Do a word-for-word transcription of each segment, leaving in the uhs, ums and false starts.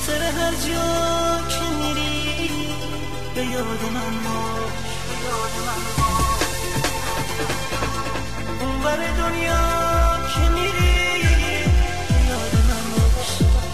خاطر هر جا که میری به یاد من باش، به یاد من باش. اونور دنیا که میری به یاد من باش.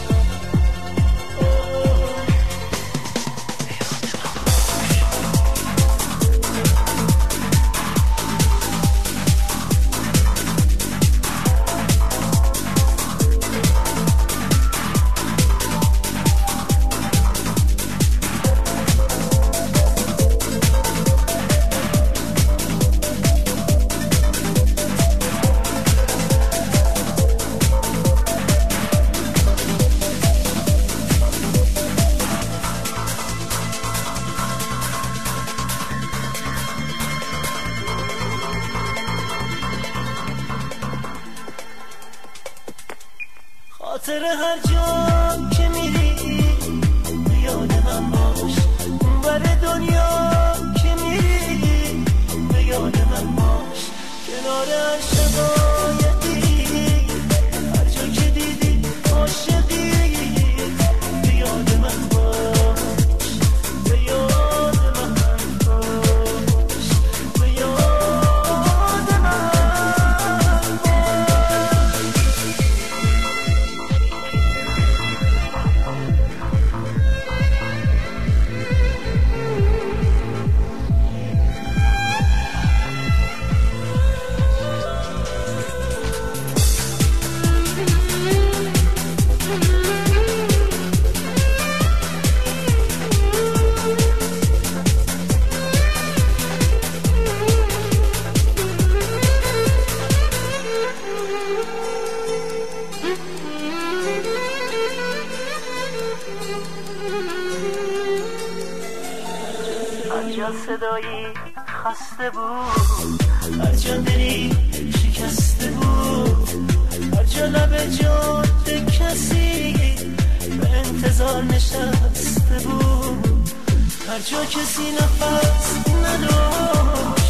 خاطر هر جا که میری به یاد من باش. اونور دنیا که میری به یاد من باش. کنار هر شقایقی هر جا که دیدی عاشقی به یاد من باش، به یاد من باش، به یاد من هر جا صدایی خسته بود، هر جا دلی شکسته بود، هر جا لب جاده کسی به انتظار نشسته بود، هر جا کسی نفس نداشت